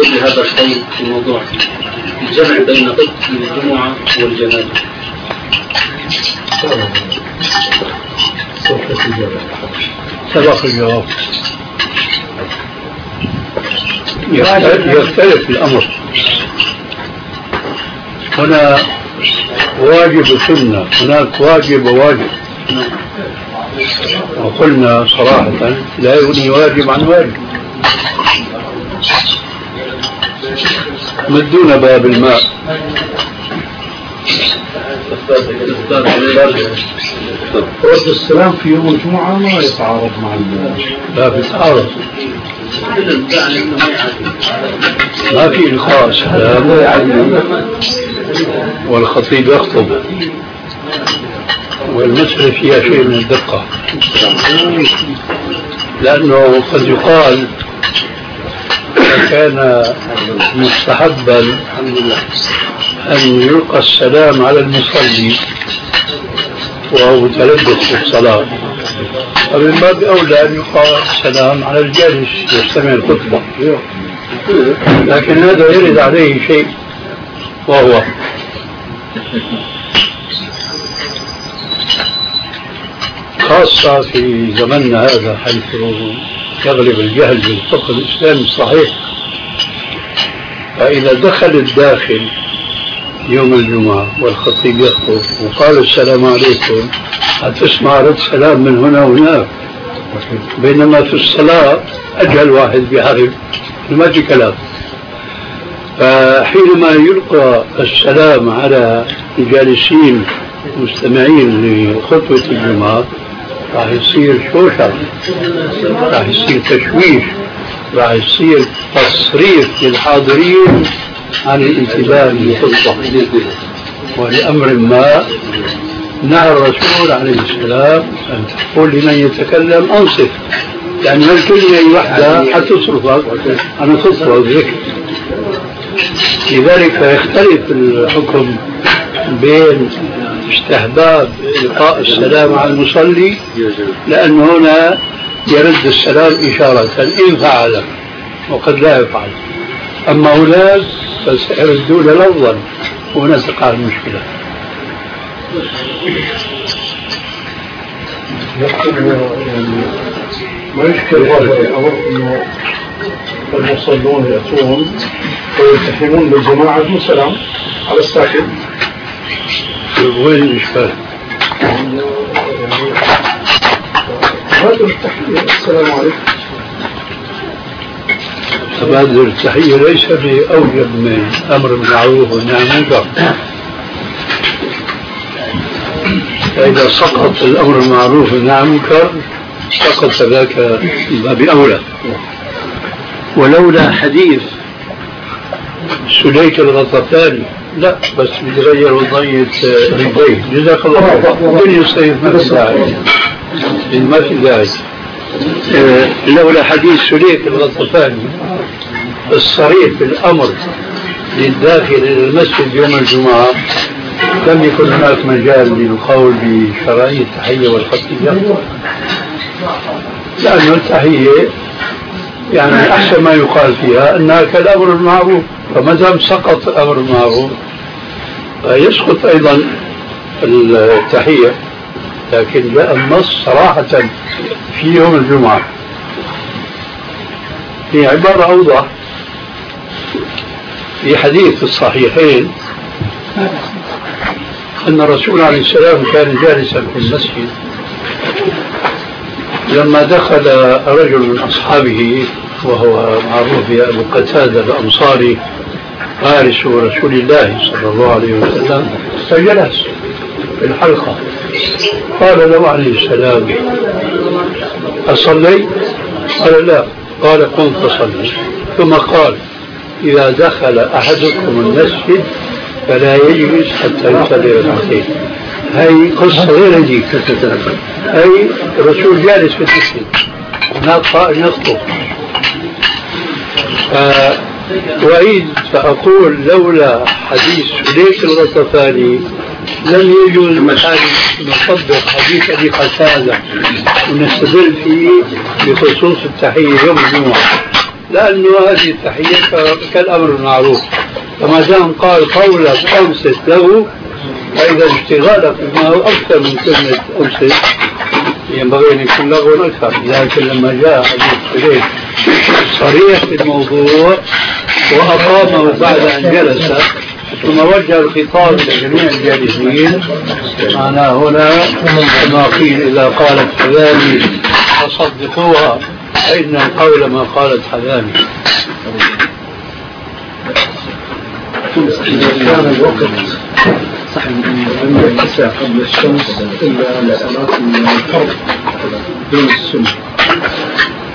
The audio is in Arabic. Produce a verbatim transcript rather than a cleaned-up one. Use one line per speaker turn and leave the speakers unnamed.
لهذا القول في موضوع الجمع بين خطبة الجمعة والجنازة؟
سبق الجواب. يختلف الأمر. هنا واجب سنة، هناك واجب وواجب. وقلنا صراحة لا يغني واجب عن واجب. مدونا باب الماء.
رد السلام في يوم الجمعة ما يتعارض مع
لا بيتعارض، ما في إلقاء سلام والخطيب يخطب، والمسألة فيها شيء من الدقة، لأنه قد يقال كان مستحبا أن يلقى السلام على المصلي وهو متلبس في الصلاة، فمن باب أولى أن يلقى السلام على الجالس يستمع الخطبة، لكن هذا يرد عليه شيء، وهو خاصة في زمننا هذا حيث يغلب الجهل بالفقه الإسلامي الصحيح. فإذا دخل الداخل يوم الجمعة والخطيب يخطب وقال السلام عليكم، هتسمع رد سلام من هنا وهناك، بينما في الصلاة أجهل واحد بحرف ما في كلام. فحينما يلقى السلام على الجالسين مستمعين لخطبة الجمعة راح يصير شوشر، راح يصير تشويش، راح يصير تصريف للحاضرين عن الانتباه للخطبة. ولأمر ما نهى الرسول عليه السلام أن تقول لمن يتكلم أنصت، يعني هالكلمة واحدة حتصرفك عن الخطبة والذكر. لذلك يختلف الحكم بين استحباب إلقاء السلام على المصلي، لأن هنا يرد السلام إشارة إن فعل وقد لا يفعل، أما هناك فسيردون لفظا، وهنا تقع المشكلة.
ما يشكل هذا الأمر أنه المصلون يأتون ويلتحمون بالجماعة بالسلام على الساكن.
وين الإشكال؟
هذا التحية السلام عليكم،
تبادل التحية ليس بأوجب من أمر بالمعروف والنهي عن المنكر. فإذا سقط الأمر بالمعروف والنهي عن المنكر سقط ذاك بأولى. ولولا حديث سليك الغطفاني لا بس بيتغير وضعية رجليه، جزاك الله خير. الدنيا سيف ما في داعي، ما في داعي. لولا حديث سليك الغطفاني الصريح بالأمر للداخل إلى المسجد يوم الجمعة لم يكن هناك مجال للقول بشرعية التحية والخطية، لأن التحية يعني أحسن ما يقال فيها أنها كالأمر المعروف، فما دام سقط الأمر المعروف يسقط أيضا التحية. لكن جاء النص صراحة في يوم الجمعة في عبارة أوضح في حديث الصحيحين أن الرسول عليه السلام كان جالسا في المسجد لما دخل رجل من أصحابه وهو معروف بأبو قتادة الأنصاري فارس رسول الله صلى الله عليه وسلم، فجلس في الحلقة. قال له عليه السلام أصلي؟ قال لا. قال قم فصلي. ثم قال إذا دخل أحدكم المسجد فلا يجلس حتى يصلي ركعتين. هاي قصة غير هذيك، هاي الرسول جالس في المسجد هناك قائم يخطب. وأعيد فأقول لولا حديث سليك الغطفاني لم يجوز محال نطبق حديث أبي قتادة ونستدل فيه بخصوص التحية يوم الجمعة، لأنه هذه التحية كالأمر المعروف، فما دام قال قولك أمسك له فإذا اشتغالك بما هو أكثر من كلمة أمسك ينبغي أن يكون لغو أكثر. لكن لما جاء حديث شريك صريح في الموضوع وأقامه بعد أن جلس ثم وجه الخطاب لجميع الجالسين، معناه هنا كما قيل إذا قالت حذامي فصدقوها فإن القول ما قالت حذامي.
إذا كان الوقت لم يتسع قبل الشمس إلا لصلاة الفرض دون السنة